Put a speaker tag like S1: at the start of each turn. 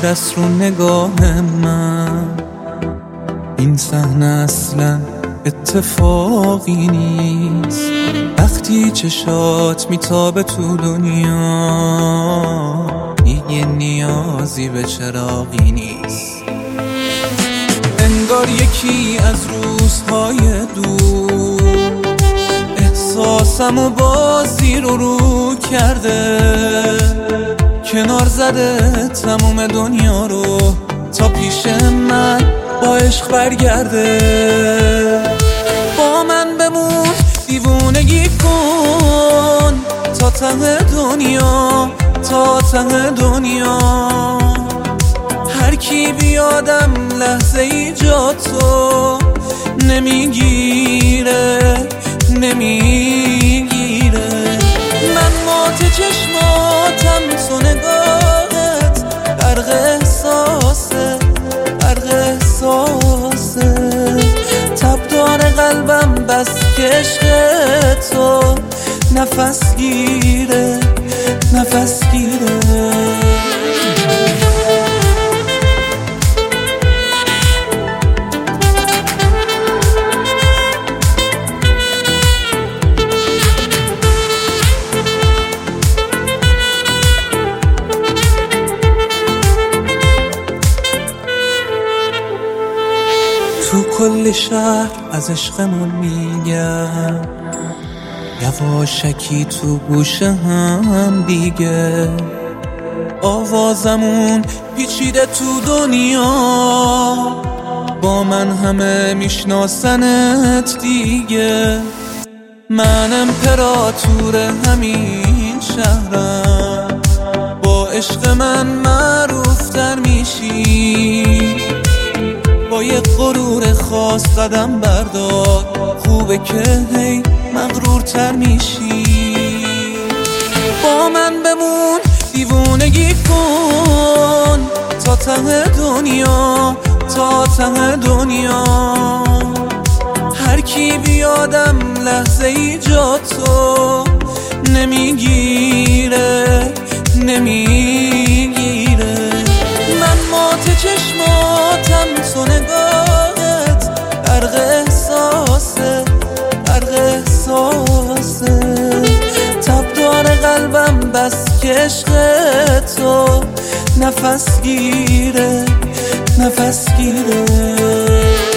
S1: تیر است رو نگاه من. این صحنه اصلا اتفاقی نیست. وقتی چشات میتابه تو دنیا دیگه نیازی به چراغی نیست. انگار یکی از روزهای دور احساسم و بازی رو کرده، کنار زده تموم دنیا رو تا پیش من با عشق برگرده. با من بمون دیوونگی کن تا ته دنیا، تا ته دنیا. هر کی بیادم لحظه ای جا تو نمیگیره، نمیگیره. من مات چشماتم تو نگاهت، غرق احساسه، غرق احساسه. تب داره قلبم بس که عشق تو نفس گیره، نفس گیره. تو کل شهر از عشقمون میگن، یواشکی تو گوشه هم دیگه. آوازمون پیچیده تو دنیا، با من همه میشناسنت دیگه. من امپراتور همین شهرم، با عشق من معروف تر میشی. با یه غرور خاص قدم بردار، خوبه که هی مغرورتر میشی. با من بمون دیوونگی کن تا ته دنیا، تا ته دنیا. هر کی بیادم لحظه ای جا تو نمیگیره، نمیگیره. من مات چشماتم تو نگاهت، غرق احساسه، غرق احساسه. تب داره قلبم بس که عشق تو نفس گیره، نفس گیره.